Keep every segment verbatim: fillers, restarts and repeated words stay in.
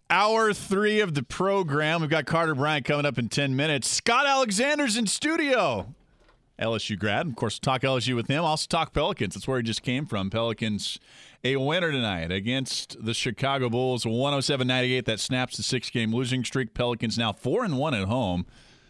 Hour three of the program. We've got Carter Bryant coming up in ten minutes. Scott Alexander's in studio. L S U grad. Of course, we'll talk L S U with him. Also talk Pelicans. That's where he just came from. Pelicans a winner tonight against the Chicago Bulls. one oh seven ninety-eight. That snaps the six-game losing streak. Pelicans now four and one at home.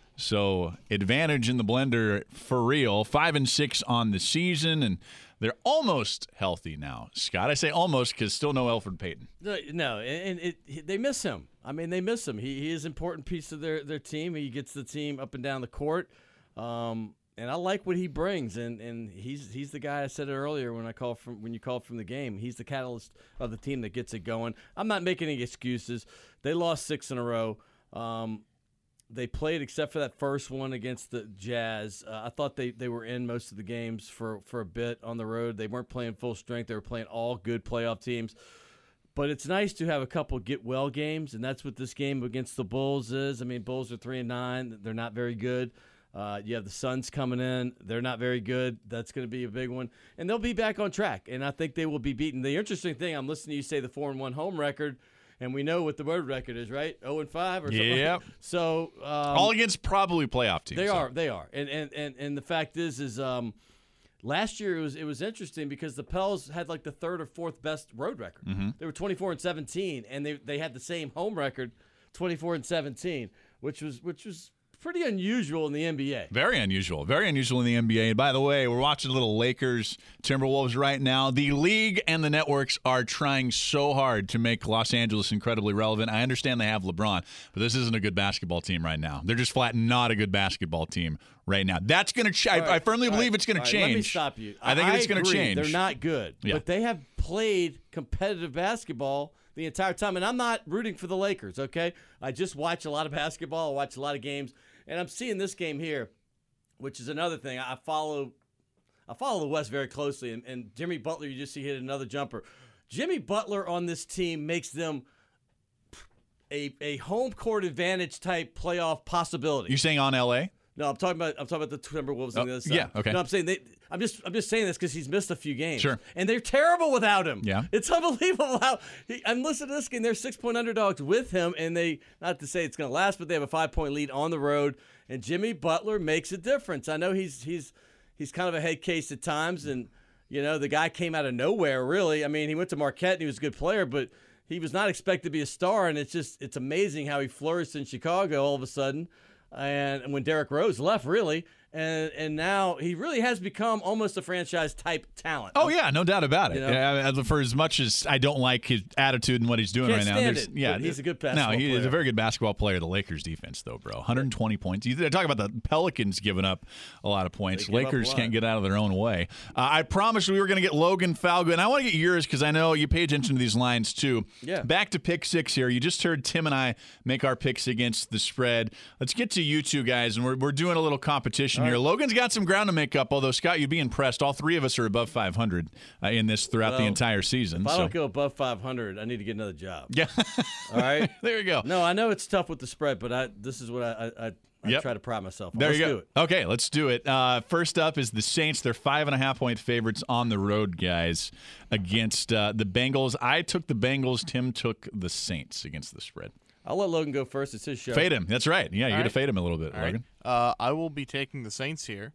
So advantage in the blender for real. Five and six on the season, and they're almost healthy now. Scott, I say almost because still no Elfrid Payton. No, and it, it, they miss him. I mean, they miss him. He, he is an important piece of their, their team. He gets the team up and down the court, um, and I like what he brings. And, and he's he's the guy I said it earlier when I called from when you called from the game. He's the catalyst of the team that gets it going. I'm not making any excuses. They lost six in a row. Um, They played, except for that first one against the Jazz. Uh, I thought they, they were in most of the games for, for a bit on the road. They weren't playing full strength. They were playing all good playoff teams. But it's nice to have a couple get-well games, and that's what this game against the Bulls is. I mean, Bulls are three and nine. They're not very good. Uh, you have the Suns coming in. They're not very good. That's going to be a big one. And they'll be back on track, and I think they will be beaten. The interesting thing, I'm listening to you say the four and one home record, and we know what the road record is, right? oh and five or something. Yeah. Like so um, all against probably playoff teams. They so. are. They are. And and and and the fact is, is um, last year it was it was interesting because the Pels had like the third or fourth best road record. Mm-hmm. They were twenty-four and seventeen, and they they had the same home record, twenty-four and seventeen, which was which was. pretty unusual in the N B A. Very unusual. Very unusual in the N B A. And by the way, we're watching a little Lakers Timberwolves right now. The league and the networks are trying so hard to make Los Angeles incredibly relevant. I understand they have LeBron, but this isn't a good basketball team right now. They're just flat not a good basketball team right now. That's going to ch- right. I, I firmly believe right. it's going right. to change. Let me stop you. I think I it's going to change. They're not good, yeah. but they have played competitive basketball the entire time. And I'm not rooting for the Lakers, okay? I just watch a lot of basketball. I watch a lot of games. And I'm seeing this game here, which is another thing. I follow I follow the West very closely. And, and Jimmy Butler, you just see hit another jumper. Jimmy Butler on this team makes them a, a home court advantage type playoff possibility. You saying on L A? No, I'm talking about I'm talking about the Timberwolves oh, on the other side. Yeah, okay. No, I'm saying they. I'm just I'm just saying this because he's missed a few games. Sure. And they're terrible without him. Yeah. It's unbelievable how he, I'm listening to this game. They're six point underdogs with him, and they not to say it's going to last, but they have a five point lead on the road. And Jimmy Butler makes a difference. I know he's he's he's kind of a head case at times, and you know the guy came out of nowhere. Really, I mean, he went to Marquette and he was a good player, but he was not expected to be a star. And it's just it's amazing how he flourished in Chicago all of a sudden. And when Derrick Rose left, really, and and now he really has become almost a franchise-type talent. Oh, yeah, no doubt about it. You know? Yeah, for as much as I don't like his attitude and what he's doing Can't right now. stand there's- it, yeah, but he's a good basketball No, he player. is a very good basketball player. The Lakers defense, though, bro. one hundred twenty points. You talk about the Pelicans giving up a lot of points. They give up Lakers a lot. can't get out of their own way. Uh, I promised we were going to get Logan Falgo, and I want to get yours because I know you pay attention to these lines, too. Yeah. Back to pick six here. You just heard Tim and I make our picks against the spread. Let's get to you two guys, and we're, we're doing a little competition All here. right. Logan's got some ground to make up, although, Scott, you'd be impressed. All three of us are above five hundred uh, in this throughout the Well, entire season. If I so. don't go above five hundred, I need to get another job. Yeah. All right? There you go. No, I know it's tough with the spread, but I this is what I I, I, I Yep. try to pride myself on. There Let's you go. do it. Okay, let's do it. Uh, first up is the Saints. They're five and a half point favorites on the road, guys, against uh, the Bengals. I took the Bengals. Tim took the Saints against the spread. I'll let Logan go first. It's his show. Fade him. That's right. Yeah, you got to right. fade him a little bit, All right. Logan. Uh, I will be taking the Saints here.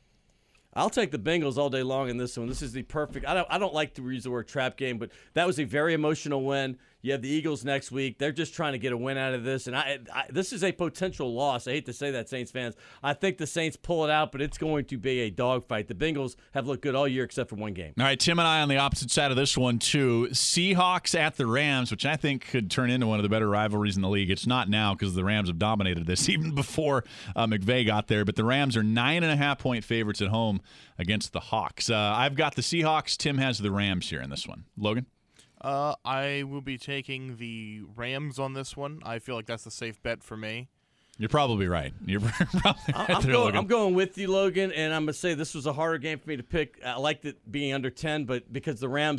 I'll take the Bengals all day long in this one. This is the perfect. I don't. I don't like to use the word trap game, but that was a very emotional win. You have the Eagles next week. They're just trying to get a win out of this, and I, I this is a potential loss. I hate to say that, Saints fans. I think the Saints pull it out, but it's going to be a dogfight. The Bengals have looked good all year except for one game. All right, Tim and I on the opposite side of this one, too. Seahawks at the Rams, which I think could turn into one of the better rivalries in the league. It's not now because the Rams have dominated this even before uh, McVay got there. But the Rams are nine and a half point favorites at home against the Hawks. Uh, I've got the Seahawks. Tim has the Rams here in this one. Logan? Uh, I will be taking the Rams on this one. I feel like that's the safe bet for me. You're probably right. You're probably right I'm, there, going, Logan. I'm going with you, Logan, and I'm going to say this was a harder game for me to pick. I liked it being under ten, but because the Rams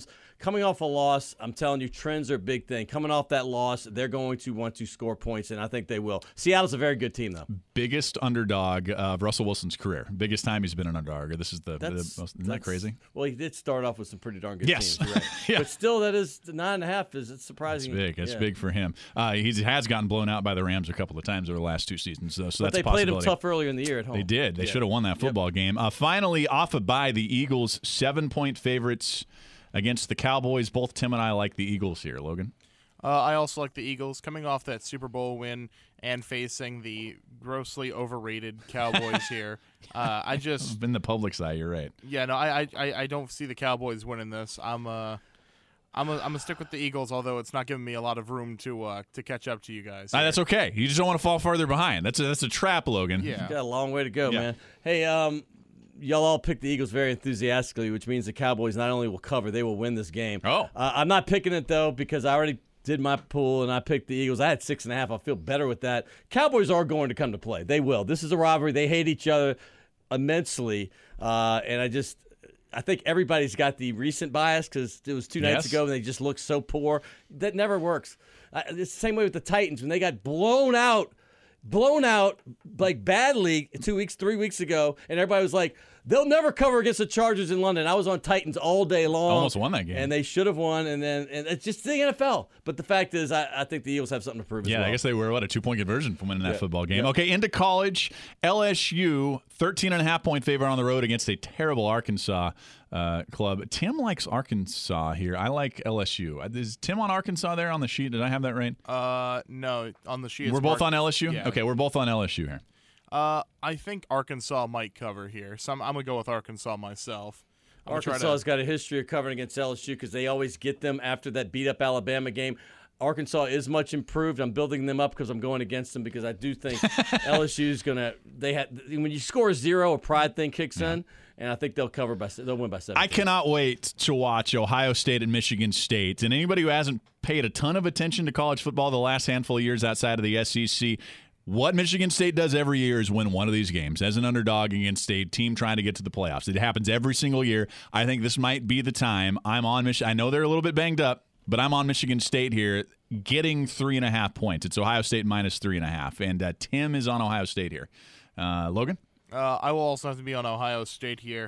coming off a loss, I'm telling you, trends are a big thing. Coming off that loss, they're going to want to score points, and I think they will. Seattle's a very good team, though. Biggest underdog of Russell Wilson's career. Biggest time he's been an underdog. This is the, the That's, most, isn't that that's- crazy? Well, he did start off with some pretty darn good Yes. teams, right? Yeah. But still, that is the nine and a half is it's That's surprising. big. That's Yeah. big for him. Uh, he has gotten blown out by the Rams a couple of times over the last two seasons, though, so But that's they a played him possibility. tough earlier in the year at home. They did. They Yeah. should have won that football game. Uh, finally, off a bye, the Eagles, seven-point favorites against the Cowboys. Both Tim and I like the Eagles here, Logan. Uh, I also like the Eagles coming off that Super Bowl win and facing the grossly overrated Cowboys here. Uh, I just, In the public's eye, you're right. yeah, no, I, I, I don't see the Cowboys winning this. I'm, uh, I'm, a, I'm gonna stick with the Eagles, although it's not giving me a lot of room to, uh, to catch up to you guys. Uh, here. that's okay. You just don't want to fall farther behind. That's a, that's a trap, Logan. Yeah. Got a long way to go, Yeah. man. Hey, um, y'all all picked the Eagles very enthusiastically, which means the Cowboys not only will cover, they will win this game. Oh. Uh, I'm not picking it, though, because I already did my pool and I picked the Eagles. I had six and a half. I feel better with that. Cowboys are going to come to play. They will. This is a rivalry. They hate each other immensely. Uh, and I just, I think everybody's got the recent bias because it was two nights Yes. ago and they just looked so poor. That never works. Uh, it's the same way with the Titans when they got blown out. Blown out like badly two weeks, three weeks ago, and everybody was like, "They'll never cover against the Chargers in London." I was on Titans all day long, Almost won that game. and they should have won. And then, and it's just the N F L. But the fact is, I, I think the Eagles have something to prove. Yeah, as well. I guess they were, what, a two-point conversion from winning that Yeah. football game. Yeah. Okay, into college, L S U, thirteen and a half point favorite on the road against a terrible Arkansas uh, club. Tim likes Arkansas here. I like L S U. Uh, Is Tim on Arkansas there on the sheet? Did I have that right? Uh, no, on the sheet. it's We're both marked- on L S U? Yeah. Okay, we're both on L S U here. Uh, I think Arkansas might cover here. So I'm, I'm gonna go with Arkansas myself. I'm gonna try to- Arkansas has got a history of covering against L S U because they always get them after that beat up Alabama game. Arkansas is much improved. I'm building them up because I'm going against them because I do think L S U is gonna. They had when you score zero, a pride thing kicks in, and I think they'll cover by they'll win by seven. I cannot wait to watch Ohio State and Michigan State. And anybody who hasn't paid a ton of attention to college football the last handful of years outside of the S E C, what Michigan State does every year is win one of these games as an underdog against a team trying to get to the playoffs. It happens every single year. I think this might be the time. I'm on Michigan. I know they're a little bit banged up, but I'm on Michigan State here, getting three and a half points. It's Ohio State minus three and a half, and uh, Tim is on Ohio State here. Uh, Logan? Uh, I will also have to be on Ohio State here.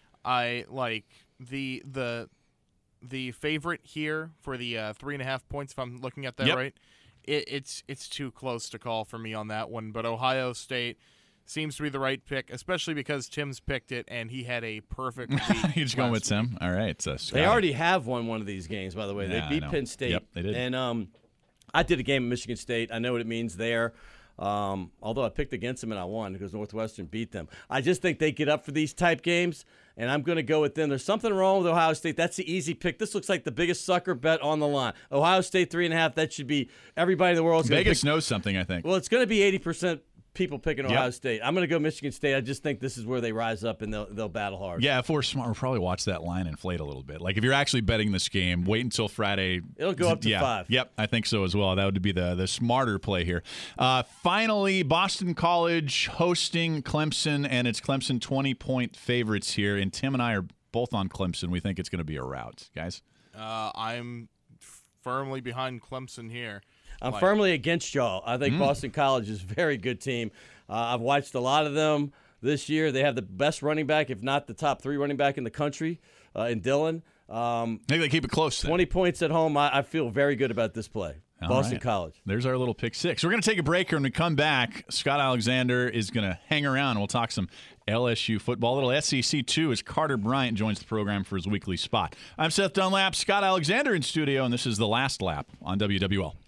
I like the the the favorite here for the uh, three and a half points. If I'm looking at that Yep. right, it, it's it's too close to call for me on that one. But Ohio State seems to be the right pick, especially because Tim's picked it and he had a perfect week. You're just going with last week. Tim? All right. So They Scotty. already have won one of these games, by the way. Yeah, I they beat know. Penn State. Yep, they did. And um, I did a game at Michigan State. I know what it means there. Um, although I picked against them and I won because Northwestern beat them. I just think they get up for these type games, and I'm going to go with them. There's something wrong with Ohio State. That's the easy pick. This looks like the biggest sucker bet on the line. Ohio State three and a half. That should be everybody in the world's going to Vegas pick. knows something, I think. Well, it's going to be eighty percent people picking Ohio Yep. State. I'm going to go Michigan State. I just think this is where they rise up and they'll they'll battle hard. Yeah, if we're smart, we'll probably watch that line inflate a little bit. Like if you're actually betting this game, wait until Friday. It'll go up to yeah, five. Yep, I think so as well. That would be the the smarter play here. Uh, finally, Boston College hosting Clemson, and it's Clemson twenty point favorites here. And Tim and I are both on Clemson. We think it's going to be a rout, guys. Uh, I'm firmly behind Clemson here. I'm Like- firmly against y'all. I Mm. think Boston College is a very good team. Uh, I've watched a lot of them this year. They have the best running back, if not the top three running back in the country, uh, in Dillon. Um, Maybe they keep it close. then. twenty points at home. I, I feel very good about this play. All Boston right. College. There's our little pick six. We're going to take a break here. When we come back, Scott Alexander is going to hang around. And we'll talk some L S U football. A little S E C, too, as Carter Bryant joins the program for his weekly spot. I'm Seth Dunlap, Scott Alexander in studio, and this is The Last Lap on W W L.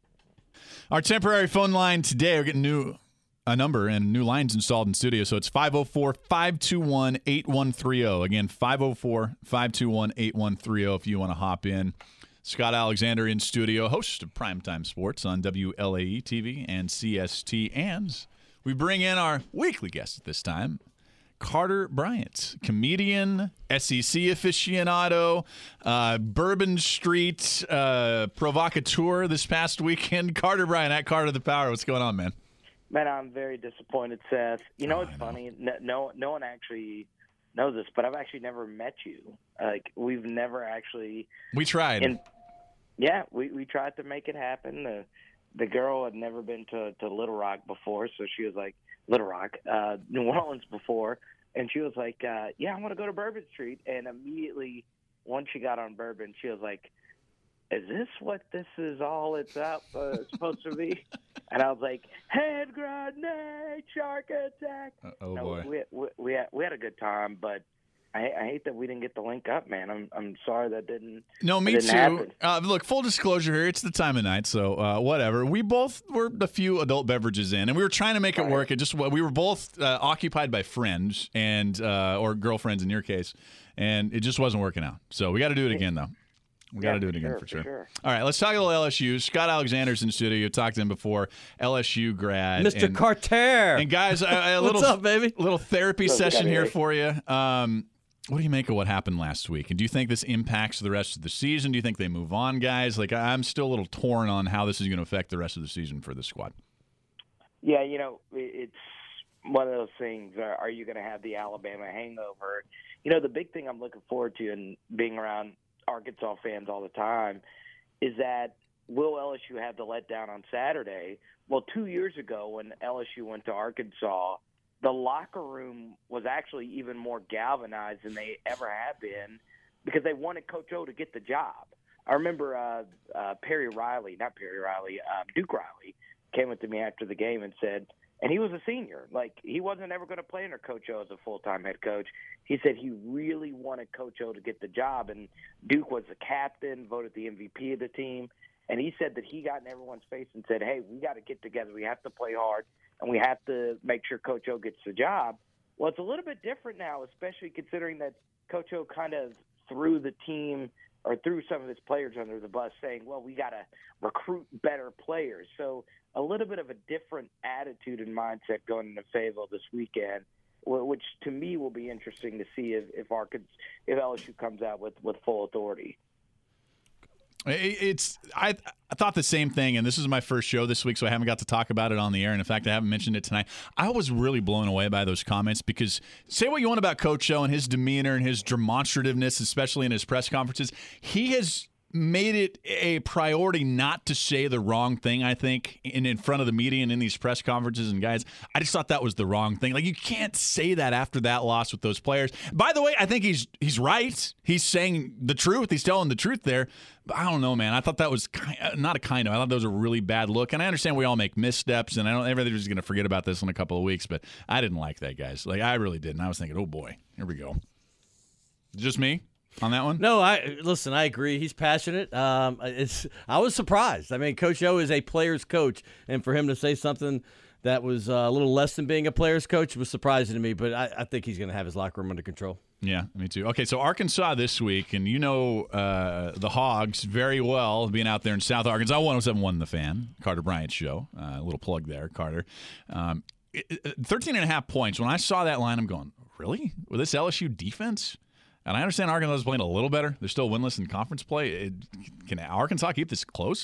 Our temporary phone line today, we're getting new a number and new lines installed in studio. So it's five oh four, five two one, eight one three oh. Again, five oh four, five two one, eight one three oh if you want to hop in. Scott Alexander in studio, host of Primetime Sports on W L A E T V and C S T. And we bring in our weekly guest at this time, Carter Bryant, comedian, S E C aficionado, uh, Bourbon Street uh, provocateur this past weekend. Carter Bryant at Carter the Power. What's going on, man? Man, I'm very disappointed, Seth. You know Oh, what's I know. funny? No, no, no one actually know this, but I've actually never met you. Like, we've never actually. We tried. In, yeah, we, we tried to make it happen. The the girl had never been to, to Little Rock before, so she was like, Little Rock, uh, New Orleans before, and she was like, uh, yeah, I want to go to Bourbon Street. And immediately, once she got on Bourbon, she was like, is this what this is all it's up uh, supposed to be? And I was like, head grenade, shark attack. Uh, oh, no, boy. We, we, we, had, we had a good time, but I, I hate that we didn't get the link up, man. I'm I'm sorry that didn't. No, me didn't too. happen. Uh, look, full disclosure here, it's the time of night, so uh, whatever. We both were a few adult beverages in, and we were trying to make it work. It just we were both uh, occupied by friends and uh, or girlfriends in your case, and it just wasn't working out. So we got to do it again, though. We got to Yeah, do it for again sure, for for sure. sure. All right, let's talk a little L S U. Scott Alexander's in the studio. You talked to him before, L S U grad. Mister And, Carter. and guys, a, a What's little up, baby? little therapy What's up, session here Eric? for you. Um, what do you make of what happened last week? And do you think this impacts the rest of the season? Do you think they move on, guys? Like, I'm still a little torn on how this is going to affect the rest of the season for the squad. Yeah, you know, it's one of those things. Are, are you going to have the Alabama hangover? You know, the big thing I'm looking forward to, and being around Arkansas fans all the time, is that will L S U have the letdown on Saturday? Well, two years ago when L S U went to Arkansas, the locker room was actually even more galvanized than they ever have been because they wanted Coach O to get the job. I remember uh, uh, Perry Riley, not Perry Riley, uh, Duke Riley, came up to me after the game and said, and he was a senior, like he wasn't ever going to play under Coach O as a full-time head coach. He said he really wanted Coach O to get the job, and Duke was the captain, voted the M V P of the team, and he said that he got in everyone's face and said, hey, we got to get together. We have to play hard, and we have to make sure Coach O gets the job. Well, it's a little bit different now, especially considering that Coach O kind of threw the team or threw some of his players under the bus saying, well, we got to recruit better players. So a little bit of a different attitude and mindset going into Fayetteville this weekend, which to me will be interesting to see if if, Arkansas, if L S U comes out with, with full authority. It's I I thought the same thing, and this is my first show this week, so I haven't got to talk about it on the air. And in fact, I haven't mentioned it tonight. I was really blown away by those comments because say what you want about Coach O and his demeanor and his demonstrativeness, especially in his press conferences, he has made it a priority not to say the wrong thing, I think, in, in front of the media and in these press conferences. And guys, I just thought that was the wrong thing. Like, you can't say that after that loss with those players. By the way, I think he's he's right. He's saying the truth. He's telling the truth there. But I don't know, man. I thought that was kind of, not a kind of. I thought that was a really bad look. And I understand we all make missteps, and I don't everybody's going to forget about this in a couple of weeks. But I didn't like that, guys. Like, I really didn't. I was thinking, oh boy, here we go. Just me on that one? No, I listen. I agree. He's passionate. Um, it's. I was surprised. I mean, Coach O is a player's coach, and for him to say something that was uh, a little less than being a player's coach was surprising to me. But I, I think he's going to have his locker room under control. Yeah, me too. Okay, so Arkansas this week, and you know uh, the Hogs very well, being out there in South Arkansas. one oh seven point one The Fan, Carter Bryant Show. Uh, a little plug there, Carter. Um, thirteen and a half points. When I saw that line, I'm going, really? With this L S U defense? And I understand Arkansas is playing a little better. They're still winless in conference play. It, can Arkansas keep this close?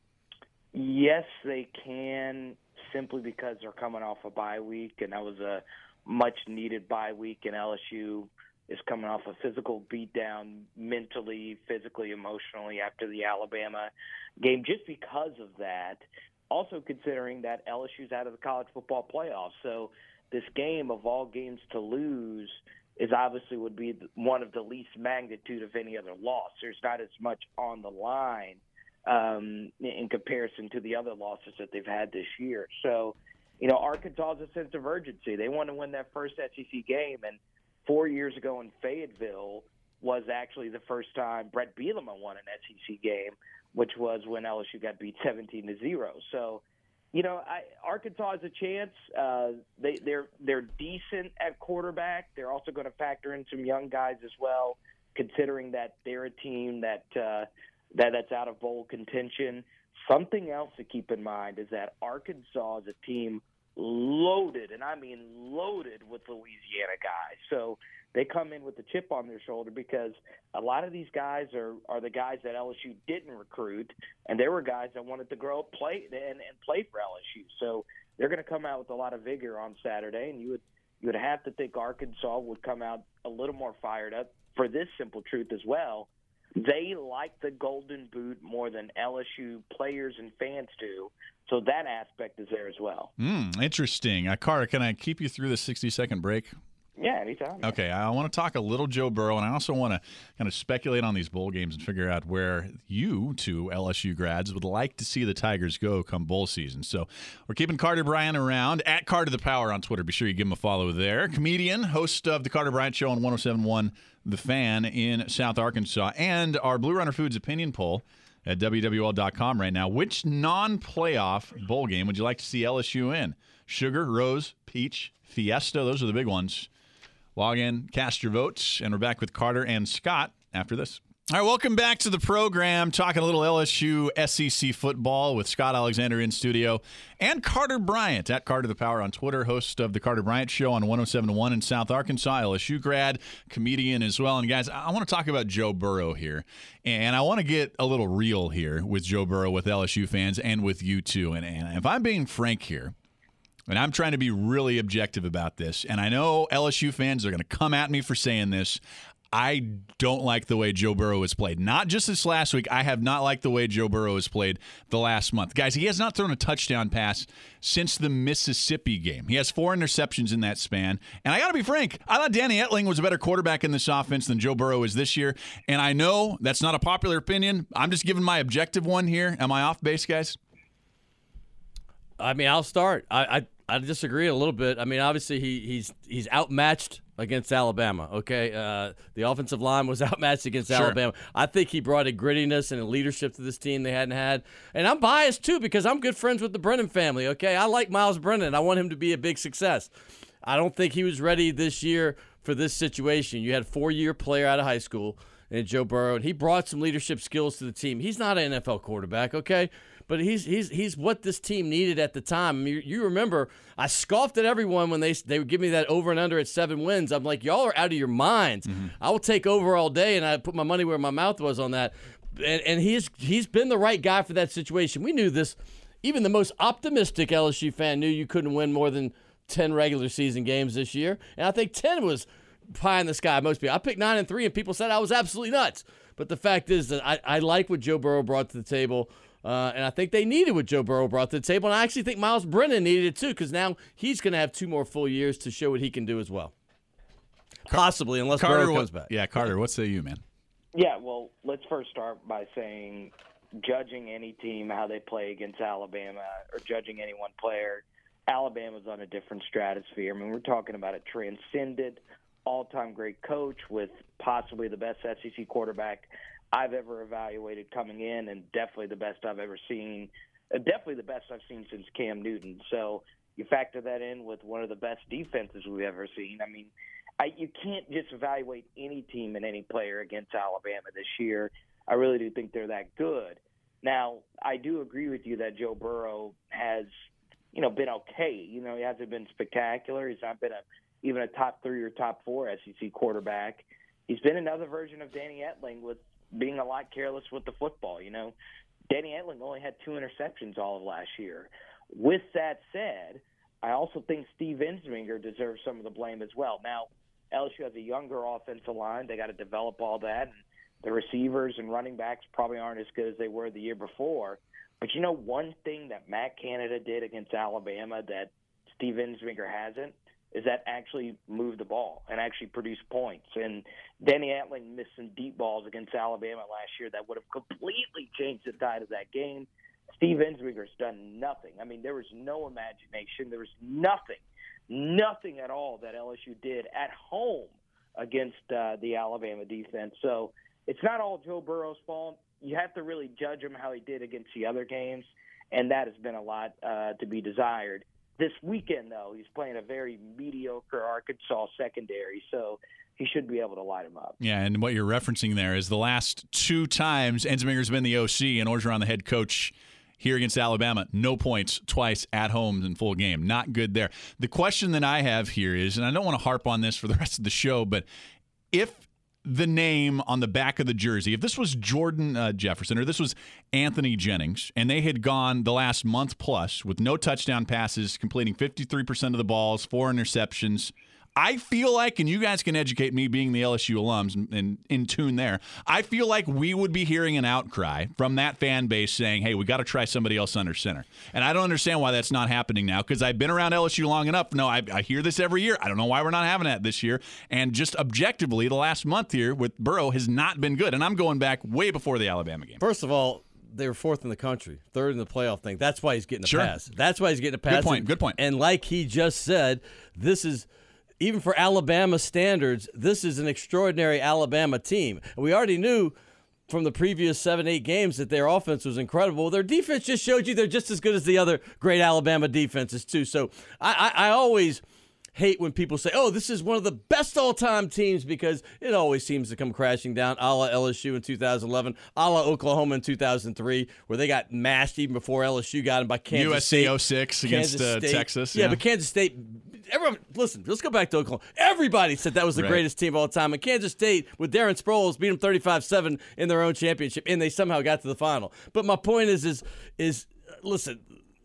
Yes, they can, simply because they're coming off a bye week, and that was a much-needed bye week, and L S U is coming off a physical beatdown mentally, physically, emotionally after the Alabama game. Just because of that, also considering that L S U's out of the college football playoffs. So this game, of all games to lose, is obviously would be one of the least magnitude of any other loss. There's not as much on the line um, in comparison to the other losses that they've had this year. So, you know, Arkansas has a sense of urgency. They want to win that first S E C game, and four years ago in Fayetteville was actually the first time Brett Bielema won an S E C game, which was when L S U got beat seventeen to zero. So, you know, I, Arkansas has a chance. Uh, they, they're they're decent at quarterback. They're also going to factor in some young guys as well, considering that they're a team that uh, that that's out of bowl contention. Something else to keep in mind is that Arkansas is a team loaded, and I mean loaded, with Louisiana guys. So they come in with a chip on their shoulder because a lot of these guys are, are the guys that L S U didn't recruit, and they were guys that wanted to grow up, play and, and play for L S U. So they're going to come out with a lot of vigor on Saturday, and you would you would have to think Arkansas would come out a little more fired up for this simple truth as well. They like the Golden Boot more than L S U players and fans do, so that aspect is there as well. Mm, interesting. Uh, Carter, can I keep you through the sixty-second break? Yeah, anytime. Okay, I want to talk a little Joe Burrow, and I also want to kind of speculate on these bowl games and figure out where you two L S U grads would like to see the Tigers go come bowl season. So we're keeping Carter Bryant around, at Carter the Power on Twitter. Be sure you give him a follow there. Comedian, host of the Carter Bryant Show on one oh seven point one The Fan in South Arkansas, and our Blue Runner Foods opinion poll at W W L dot com right now. Which non-playoff bowl game would you like to see L S U in? Sugar, Rose, Peach, Fiesta, those are the big ones. Log in, cast your votes, and we're back with Carter and Scott after this. All right, welcome back to the program. Talking a little L S U S E C football with Scott Alexander in studio and Carter Bryant at Carter the Power on Twitter, host of the Carter Bryant Show on one oh seven point one in South Arkansas, L S U grad, comedian as well. And guys, I want to talk about Joe Burrow here, and I want to get a little real here with Joe Burrow, with L S U fans, and with you too. And, and if I'm being frank here, and I'm trying to be really objective about this, and I know L S U fans are going to come at me for saying this, I don't like the way Joe Burrow has played. Not just this last week. I have not liked the way Joe Burrow has played the last month. Guys, he has not thrown a touchdown pass since the Mississippi game. He has four interceptions in that span. And I got to be frank, I thought Danny Etling was a better quarterback in this offense than Joe Burrow is this year. And I know that's not a popular opinion. I'm just giving my objective one here. Am I off base, guys? I mean, I'll start. I, I I disagree a little bit. I mean, obviously he he's he's outmatched against Alabama. Okay, uh, the offensive line was outmatched against Sure. Alabama. I think he brought a grittiness and a leadership to this team they hadn't had. And I'm biased too because I'm good friends with the Brennan family. Okay, I like Miles Brennan. I want him to be a big success. I don't think he was ready this year for this situation. You had a four-year player out of high school and Joe Burrow, and he brought some leadership skills to the team. He's not an N F L quarterback, okay? But he's he's he's what this team needed at the time. I mean, you, you remember, I scoffed at everyone when they they would give me that over and under at seven wins. I'm like, y'all are out of your minds. Mm-hmm. I will take over all day, and I put my money where my mouth was on that. And, and he's he's been the right guy for that situation. We knew this. Even the most optimistic L S U fan knew you couldn't win more than ten regular season games this year. And I think ten was pie in the sky. Most people. I picked nine and three, and people said I was absolutely nuts. But the fact is that I, I like what Joe Burrow brought to the table. Uh, and I think they needed what Joe Burrow brought to the table. And I actually think Miles Brennan needed it too, because now he's going to have two more full years to show what he can do as well. Possibly, unless Carter, Burrow what, comes back. Yeah, Carter, what say you, man? Yeah, well, let's first start by saying judging any team how they play against Alabama or judging any one player, Alabama's on a different stratosphere. I mean, we're talking about a transcended, all-time great coach with possibly the best S E C quarterback I've ever evaluated coming in, and definitely the best I've ever seen, uh, definitely the best I've seen since Cam Newton. So you factor that in with one of the best defenses we've ever seen. I mean, I, you can't just evaluate any team and any player against Alabama this year. I really do think they're that good. Now, I do agree with you that Joe Burrow has, you know, been okay. You know, he hasn't been spectacular. He's not been a, even a top three or top four S E C quarterback. He's been another version of Danny Etling with being a lot careless with the football. You know, Danny Etling only had two interceptions all of last year. With that said, I also think Steve Ensminger deserves some of the blame as well. Now, L S U has a younger offensive line. They got to develop all that. And the receivers and running backs probably aren't as good as they were the year before. But you know, one thing that Matt Canada did against Alabama that Steve Ensminger hasn't is that actually move the ball and actually produce points. And Danny Etling missed some deep balls against Alabama last year that would have completely changed the tide of that game. Steve Ensminger's done nothing. I mean, there was no imagination. There was nothing, nothing at all that L S U did at home against uh, the Alabama defense. So it's not all Joe Burrow's fault. You have to really judge him how he did against the other games, and that has been a lot uh, to be desired. This weekend, though, he's playing a very mediocre Arkansas secondary, so he should be able to light him up. Yeah, and what you're referencing there is the last two times Ensminger's been the O C and Orgeron the head coach here against Alabama, no points twice at home in full game. Not good there. The question that I have here is, and I don't want to harp on this for the rest of the show, but if the name on the back of the jersey, if this was Jordan uh, Jefferson or this was Anthony Jennings, and they had gone the last month plus with no touchdown passes, completing fifty-three percent of the balls, four interceptions, I feel like, and you guys can educate me being the L S U alums and, and in tune there, I feel like we would be hearing an outcry from that fan base saying, hey, we got to try somebody else under center. And I don't understand why that's not happening now, because I've been around L S U long enough. No, I, I hear this every year. I don't know why we're not having that this year. And just objectively, the last month here with Burrow has not been good. And I'm going back way before the Alabama game. First of all, they were fourth in the country, third in the playoff thing. That's why he's getting a Sure. pass. That's why he's getting a pass. Good point, And, good point. And like he just said, this is, even for Alabama standards, this is an extraordinary Alabama team. And we already knew from the previous seven, eight games that their offense was incredible. Their defense just showed you they're just as good as the other great Alabama defenses, too. So I, I, I always hate when people say, oh, this is one of the best all-time teams, because it always seems to come crashing down, a la L S U in two thousand eleven, a la Oklahoma in two thousand three, where they got mashed even before L S U got them by Kansas U S C State. oh six against Kansas uh, State. Texas. Yeah, but Kansas State, everyone, listen, let's go back to Oklahoma. Everybody said that was the Right. greatest team of all time. And Kansas State, with Darren Sproles, beat them thirty-five seven in their own championship, and they somehow got to the final. But my point is, is, is listen,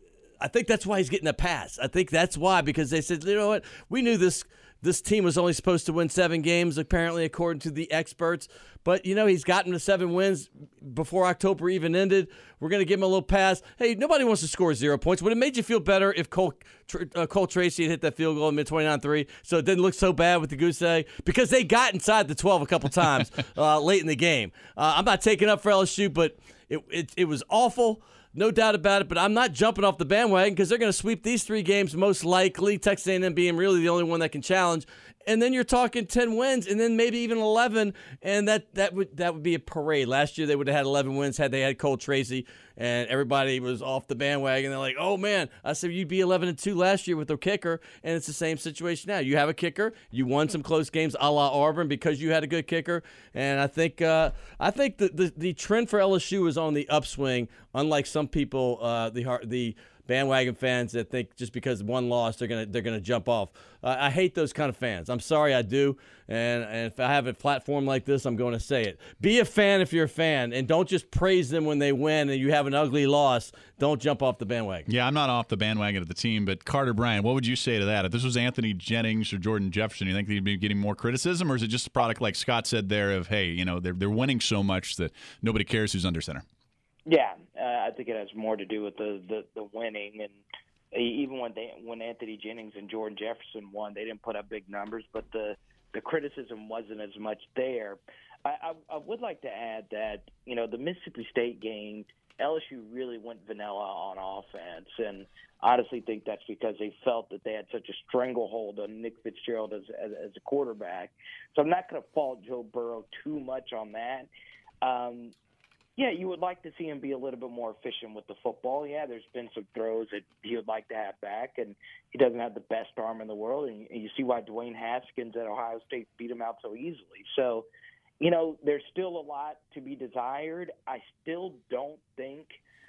I think that's why he's getting a pass. I think that's why, because they said, you know what, we knew this this team was only supposed to win seven games, apparently, according to the experts. But, you know, he's gotten to seven wins before October even ended. We're going to give him a little pass. Hey, nobody wants to score zero points. Would it made you feel better if Cole, uh, Cole Tracy had hit that field goal in mid twenty-nine three, so it didn't look so bad with the goose egg? Because they got inside the twelve a couple times uh, late in the game. Uh, I'm not taking up for L S U, but it, it, it was awful. No doubt about it, but I'm not jumping off the bandwagon, because they're going to sweep these three games most likely, Texas A and M being really the only one that can challenge. And then you're talking ten wins, and then maybe even eleven, and that that would that would be a parade. Last year they would have had eleven wins had they had Cole Tracy, and everybody was off the bandwagon. They're like, oh man, I said you'd be eleven and two last year with their kicker, and it's the same situation now. You have a kicker, you won some close games a la Auburn because you had a good kicker, and I think uh, I think the, the the trend for L S U is on the upswing. Unlike some people, uh, the the bandwagon fans that think just because one loss they're gonna they're gonna jump off. Uh, I hate those kind of fans. I'm sorry, I do. And, and if I have a platform like this, I'm going to say it. Be a fan if you're a fan, and don't just praise them when they win and you have an ugly loss. Don't jump off the bandwagon. Yeah, I'm not off the bandwagon of the team, but Carter Bryant, what would you say to that? If this was Anthony Jennings or Jordan Jefferson, you think they'd be getting more criticism, or is it just a product like Scott said there of, hey, you know, they're they're winning so much that nobody cares who's under center? Yeah, uh, I think it has more to do with the, the, the winning, and even when they when Anthony Jennings and Jordan Jefferson won, they didn't put up big numbers, but the the criticism wasn't as much there. I, I, I would like to add that, you know, the Mississippi State game, L S U really went vanilla on offense, and I honestly think that's because they felt that they had such a stranglehold on Nick Fitzgerald as, as, as a quarterback. So I'm not going to fault Joe Burrow too much on that. Um, Yeah, you would like to see him be a little bit more efficient with the football. Yeah, there's been some throws that he would like to have back, and he doesn't have the best arm in the world. And you see why Dwayne Haskins at Ohio State beat him out so easily. So, you know, there's still a lot to be desired. I still don't think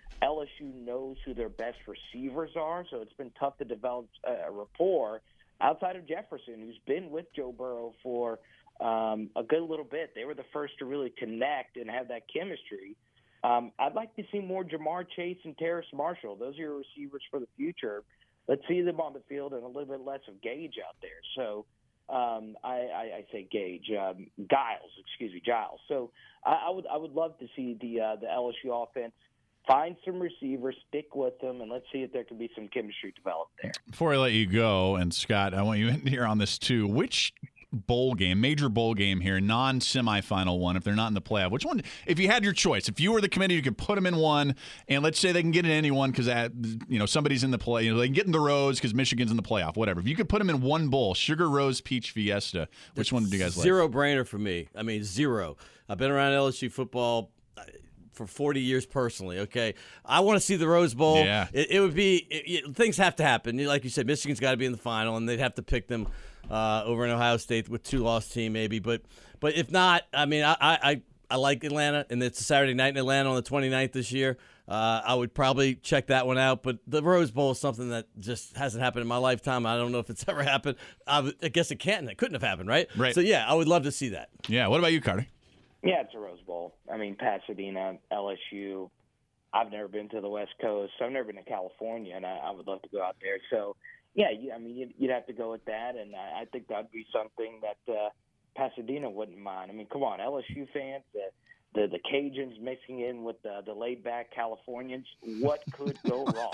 L S U knows who their best receivers are, so it's been tough to develop a rapport outside of Jefferson, who's been with Joe Burrow for – Um, a good little bit. They were the first to really connect and have that chemistry. Um, I'd like to see more Jamar Chase and Terrace Marshall. Those are your receivers for the future. Let's see them on the field and a little bit less of Gage out there. So um, I, I, I say Gage, um, Giles, excuse me, Giles. So I, I would I would love to see the uh, the L S U offense find some receivers, stick with them, and let's see if there can be some chemistry developed there. Before I let you go, and Scott, I want you in here on this too. Which bowl game, major bowl game here, non-semifinal one, if they're not in the playoff, which one, if you had your choice, if you were the committee, you could put them in one, and let's say they can get in any one because, you know, somebody's in the play, you know, they can get in the Rose because Michigan's in the playoff, whatever. If you could put them in one bowl, Sugar Rose Peach Fiesta, which one do you guys like? Zero brainer for me. I mean, zero. I've been around L S U football for forty years personally, okay? I want to see the Rose Bowl. Yeah. It, it would be it, it, – things have to happen. Like you said, Michigan's got to be in the final, and they'd have to pick them uh, over in Ohio State with two-loss team maybe. But but if not, I mean, I, I, I like Atlanta, and it's a Saturday night in Atlanta on the twenty-ninth this year. Uh, I would probably check that one out. But the Rose Bowl is something that just hasn't happened in my lifetime. I don't know if it's ever happened. I, would, I guess it can't. It couldn't have happened, right? Right. So, yeah, I would love to see that. Yeah. What about you, Carter? Yeah, it's a Rose Bowl. I mean, Pasadena, L S U, I've never been to the West Coast. So I've never been to California, and I, I would love to go out there. So, yeah, you, I mean, you'd, you'd have to go with that, and I, I think that would be something that uh, Pasadena wouldn't mind. I mean, come on, L S U fans, uh, the the Cajuns mixing in with the, the laid-back Californians. What could go wrong?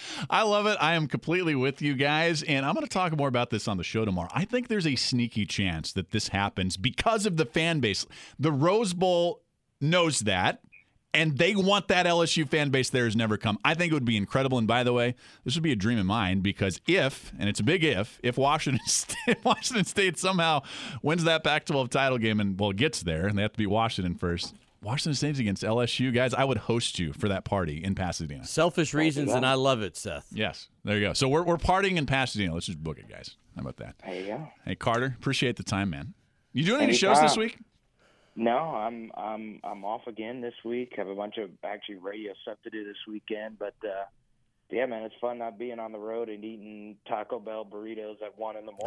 I love it. I am completely with you guys, and I'm going to talk more about this on the show tomorrow. I think there's a sneaky chance that this happens because of the fan base. The Rose Bowl knows that, and they want that L S U fan base there has never come. I think it would be incredible, and by the way, this would be a dream of mine because if, and it's a big if, if Washington State, Washington State somehow wins that Pac twelve title game and, well, gets there, and they have to beat Washington first, Washington State's against L S U, guys, I would host you for that party in Pasadena. Selfish reasons, and I love it, Seth. Yes, there you go. So we're we're partying in Pasadena. Let's just book it, guys. How about that? There you go. Hey, Carter, appreciate the time, man. You doing any Anytime. shows this week? No, I'm I'm I'm off again this week. Have a bunch of actually radio stuff to do this weekend, but uh, yeah, man, it's fun not being on the road and eating Taco Bell burritos at one in the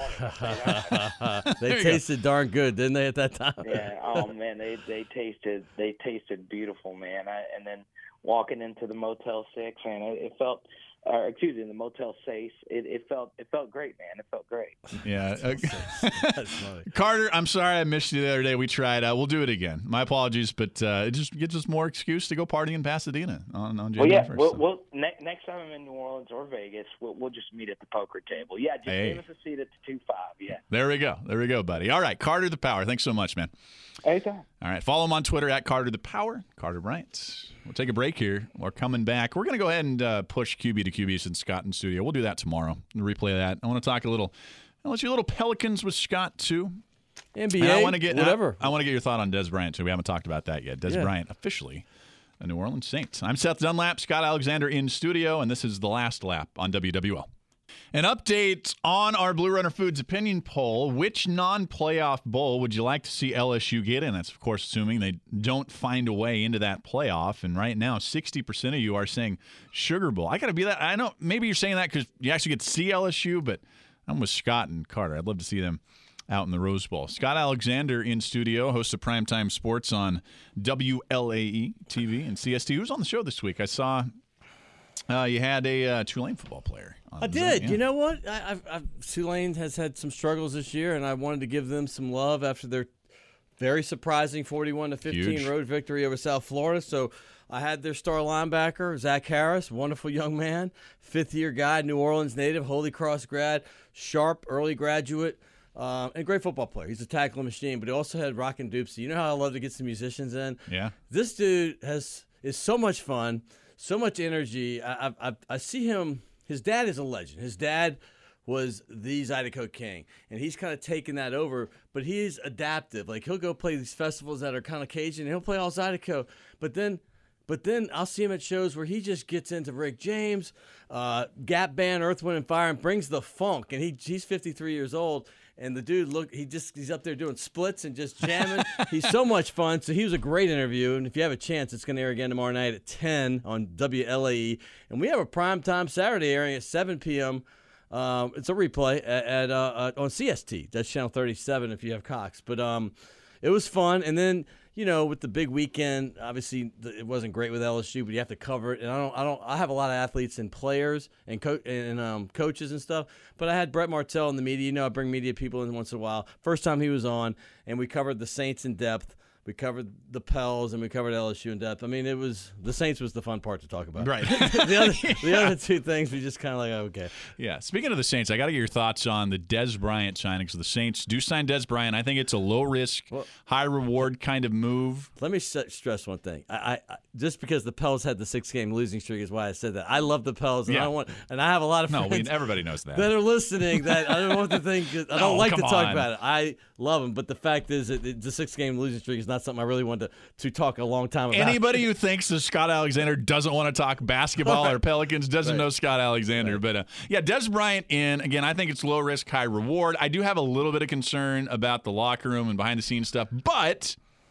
morning. They tasted darn good, didn't they, at that time? Yeah. Oh man, they they tasted they tasted beautiful, man. I, and then walking into the Motel Six, man, it, it felt. Or excuse me, the Motel Seis. It, it felt it felt great, man. It felt great. Yeah. That's funny. Carter, I'm sorry I missed you the other day. We tried. Uh, we'll do it again. My apologies, but uh, it just gives us more excuse to go party in Pasadena on, on Well, January yeah. first. We'll, so. we'll ne- next time I'm in New Orleans or Vegas, we'll, we'll just meet at the poker table. Yeah, just Hey. give us a seat at the two five. Yeah. There we go. There we go, buddy. All right, Carter the Power. Thanks so much, man. Anytime. All right, follow him on Twitter at Carter the Power. Carter Bryant. We'll take a break here. We're coming back. We're going to go ahead and uh, push Q B to Q B since Scott in studio. We'll do that tomorrow. We'll replay that. I want to talk a little. I want you a little Pelicans with Scott too. N B A, And I want to get whatever. I, I want to get your thought on Des Bryant too. We haven't talked about that yet. Des Yeah. Bryant officially a New Orleans Saints. I'm Seth Dunlap, Scott Alexander in studio, and this is the last lap on W W L. An update on our Blue Runner Foods opinion poll. Which non-playoff bowl would you like to see L S U get in? That's, of course, assuming they don't find a way into that playoff. And right now, sixty percent of you are saying Sugar Bowl. I got to be that. I know maybe you're saying that because you actually get to see L S U, but I'm with Scott and Carter. I'd love to see them out in the Rose Bowl. Scott Alexander in studio, host of Primetime Sports on W L A E T V and C S T. Who's on the show this week? I saw uh, you had a uh, Tulane football player. I did. Yeah. You know what? I, I've, I've, Tulane has had some struggles this year, and I wanted to give them some love after their very surprising forty-one to fifteen Huge. road victory over South Florida. So I had their star linebacker, Zach Harris, wonderful young man, fifth-year guy, New Orleans native, Holy Cross grad, sharp, early graduate, um, and great football player. He's a tackling machine, but he also had Rockin' Doopsy. You know how I love to get some musicians in? Yeah. This dude has is so much fun, so much energy. I, I, I, I see him. His dad is a legend. His dad was the Zydeco King, and he's kind of taken that over, but he's adaptive. Like, he'll go play these festivals that are kind of Cajun, and he'll play all Zydeco, but then but then I'll see him at shows where he just gets into Rick James, uh, Gap Band, Earth, Wind, and Fire, and brings the funk, and he he's fifty-three years old, and the dude, look, he just he's up there doing splits and just jamming. He's so much fun. So he was a great interview. And if you have a chance, it's going to air again tomorrow night at ten on W L A E. And we have a primetime Saturday airing at seven p.m. Um, it's a replay at, at uh, uh, on C S T. That's channel thirty-seven if you have Cox. But um, it was fun. And then, you know, with the big weekend, obviously the, it wasn't great with L S U, but you have to cover it. And I don't, I don't, I have a lot of athletes and players and co- and um, coaches and stuff. But I had Brett Martell in the media. You know, I bring media people in once in a while. First time he was on, and we covered the Saints in depth. We covered the Pels, and we covered L S U in depth. I mean, it was the Saints was the fun part to talk about. Right. the, other, yeah. the other two things, we just kind of like, oh, okay. Yeah. Speaking of the Saints, I got to get your thoughts on the Des Bryant signings. The Saints do sign Des Bryant. I think it's a low-risk, Well, high-reward kind of move. Let me sh- stress one thing. I, I, I just because the Pels had the six-game losing streak is why I said that. I love the Pels, and Yeah. I don't want, and I have a lot of No, friends we, everybody knows that. that are listening that I don't want to think. I don't No, like to come talk on. about it. I love them, but the fact is that the six-game losing streak is not something I really wanted to, to talk a long time about. Anybody who thinks that Scott Alexander doesn't want to talk basketball or Pelicans doesn't Right. know Scott Alexander. Right. But uh, yeah, Des Bryant in, again, I think it's low risk, high reward. I do have a little bit of concern about the locker room and behind the scenes stuff, but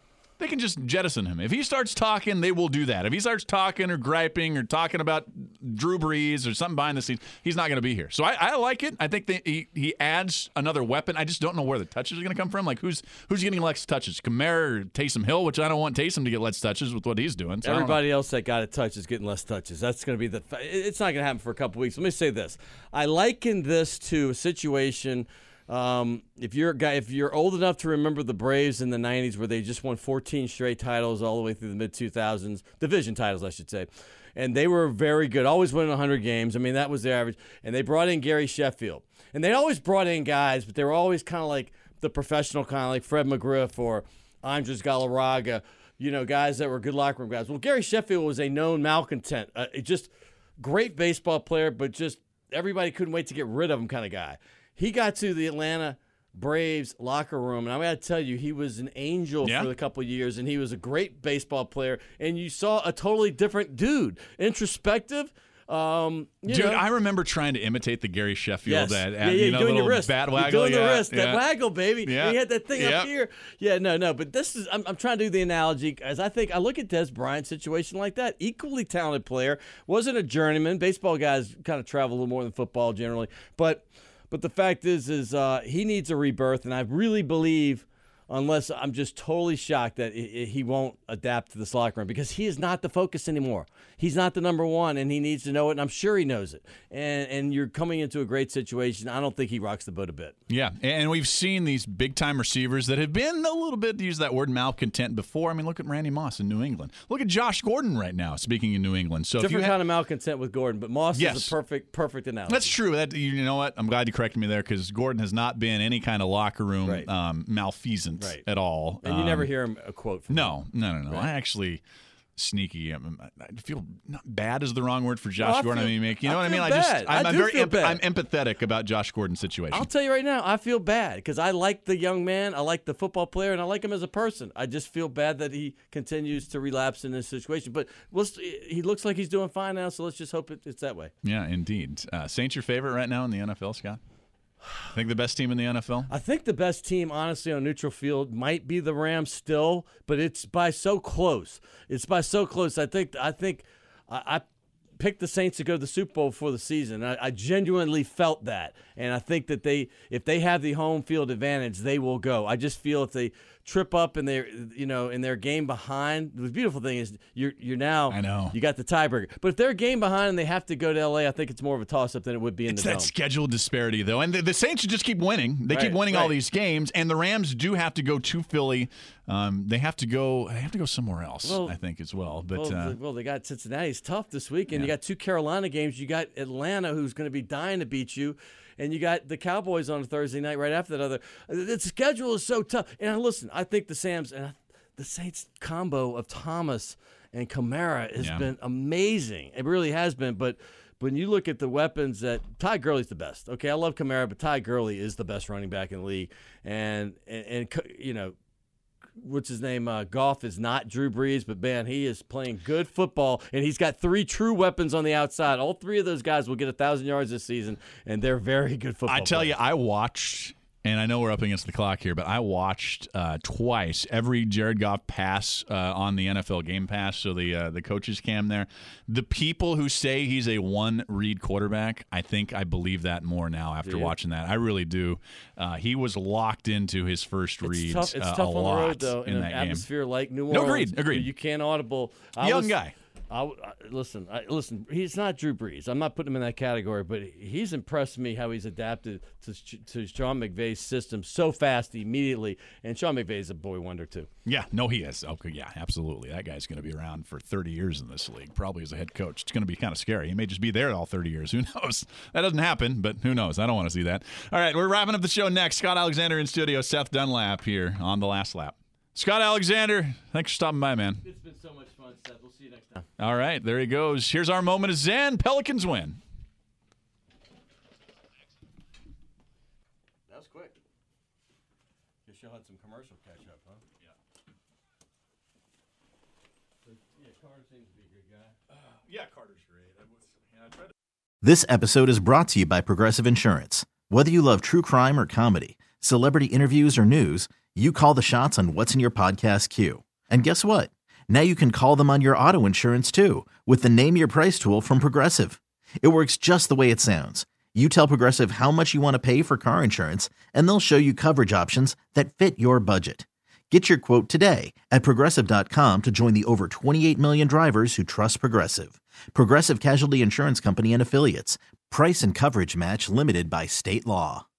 they can just jettison him. If he starts talking, they will do that. If he starts talking or griping or talking about Drew Brees or something behind the scenes, he's not going to be here. So I, I like it. I think that he, he adds another weapon. I just don't know where the touches are going to come from. Like, who's who's getting less touches? Kamara or Taysom Hill, which I don't want Taysom to get less touches with what he's doing. So Everybody else that got a touch is getting less touches. That's going to be the – it's not going to happen for a couple weeks. Let me say this. I liken this to a situation – Um, if you're a guy, if you're old enough to remember the Braves in the nineties where they just won fourteen straight titles all the way through the mid two thousands, division titles, I should say, and they were very good, always winning one hundred games. I mean, that was their average. And they brought in Gary Sheffield. And they always brought in guys, but they were always kind of like the professional kind, of like Fred McGriff or Andres Galarraga, you know, guys that were good locker room guys. Well, Gary Sheffield was a known malcontent, uh, just great baseball player, but just everybody couldn't wait to get rid of him kind of guy. He got to the Atlanta Braves locker room, and I'm going to tell you, he was an angel yeah. for a couple of years, and he was a great baseball player, and you saw a totally different dude, introspective. Um, you Dude, know. I remember trying to imitate the Gary Sheffield Yes. at, yeah, at yeah, you know, doing little your wrist. bat You're waggle. doing yeah, the wrist, yeah. that waggle, baby. Yeah. He had that thing Yep. up here. Yeah, no, no, but this is, I'm, I'm trying to do the analogy, as I think, I look at Des Bryant's situation like that. Equally talented player, wasn't a journeyman. Baseball guys kind of travel a little more than football generally, but But the fact is, is uh, he needs a rebirth, and I really believe, unless I'm just totally shocked that it, it, he won't adapt to this locker room, because he is not the focus anymore. He's not the number one, and he needs to know it, and I'm sure he knows it. And and you're coming into a great situation. I don't think he rocks the boat a bit. Yeah, and we've seen these big-time receivers that have been a little bit, to use that word, malcontent before. I mean, look at Randy Moss in New England. Look at Josh Gordon right now, speaking in New England. So Different if you kind have, of malcontent with Gordon, but Moss Yes. is a perfect, perfect analogy. That's true. That you know what? I'm glad you corrected me there, because Gordon has not been any kind of locker room Right. um, malfeasant Right. at all. And you never Um, hear him a quote from him. No, no, no, no. Right. I actually sneaky. I'm, I feel not bad is the wrong word for Josh No, I Gordon. feel- I mean, make you know I what I mean. feel I bad. just I'm, I I'm do very feel emp- bad. I'm empathetic about Josh Gordon's situation. I'll tell you right now, I feel bad because I like the young man, I like the football player, and I like him as a person. I just feel bad that he continues to relapse in this situation. But let's, he looks like he's doing fine now, so let's just hope it, it's that way. Yeah, indeed. Uh, Saints your favorite right now in the N F L, Scott? Think the best team in the N F L? I think the best team, honestly, on neutral field might be the Rams still, but it's by so close. It's by so close. I think I think I, I picked the Saints to go to the Super Bowl before the season. I, I genuinely felt that, and I think that they, if they have the home field advantage, they will go. I just feel if they trip up in their, you know, in their game behind. The beautiful thing is you're you're now. I know. You got the tiebreaker, but if they're a game behind and they have to go to L A, I think it's more of a toss up than it would be in It's the that dome. schedule disparity, though. And the, the Saints should just keep winning. They keep Right, winning all right. these games, and the Rams do have to go to Philly. Um, they have to go. They have to go somewhere else, Well- I think, as well. But Well, uh, the- well, they got Cincinnati's tough this week, and you Yeah. got two Carolina games. You got Atlanta, who's going to be dying to beat you, and you got the Cowboys on a Thursday night right after that other. The schedule is so tough. And listen, I think the Sams and I, the Saints combo of Thomas and Kamara has Yeah. been amazing. It really has been. But when you look at the weapons that Ty Gurley's the best. Okay, I love Kamara, but Ty Gurley is the best running back in the league, and and, and you know. What's his name? Uh, Goff is not Drew Brees, but man, he is playing good football, and he's got three true weapons on the outside. All three of those guys will get a thousand yards this season, and they're very good football. I tell players. you, I watched, and I know we're up against the clock here, but I watched uh, twice every Jared Goff pass uh, on the N F L Game Pass, so the uh, the coaches cam there. The people who say he's a one-read quarterback, I think I believe that more now after Do you? watching that. I really do. Uh, he was locked into his first It's read tough. It's uh, tough a on lot the road, though, in, in an that game. atmosphere like New No, Orleans. agreed, agreed. where You can't audible. I Young was, guy. I, I, listen, I, listen. He's not Drew Brees. I'm not putting him in that category, but he's impressed me how he's adapted to to Sean McVay's system so fast, immediately. And Sean McVay is a boy wonder too. Yeah, no, he is. Okay, yeah, absolutely. That guy's going to be around for thirty years in this league, probably as a head coach. It's going to be kind of scary. He may just be there all thirty years. Who knows? That doesn't happen, but who knows? I don't want to see that. All right, we're wrapping up the show next. Scott Alexander in studio, Seth Dunlap here on The Last Lap. Scott Alexander, thanks for stopping by, man. It's been so much fun, Seth. We'll see you next time. All right, there he goes. Here's our moment of Zen. Pelicans win. That was quick. Guess you'll have some commercial catch up, huh? Yeah. Yeah, Carter seems to be a good guy. Yeah, Carter's great. I was, yeah, I tried to- This episode is brought to you by Progressive Insurance. Whether you love true crime or comedy, celebrity interviews or news, you call the shots on what's in your podcast queue. And guess what? Now you can call them on your auto insurance too with the Name Your Price tool from Progressive. It works just the way it sounds. You tell Progressive how much you want to pay for car insurance, and they'll show you coverage options that fit your budget. Get your quote today at Progressive dot com to join the over twenty-eight million drivers who trust Progressive. Progressive Casualty Insurance Company and Affiliates. Price and coverage match limited by state law.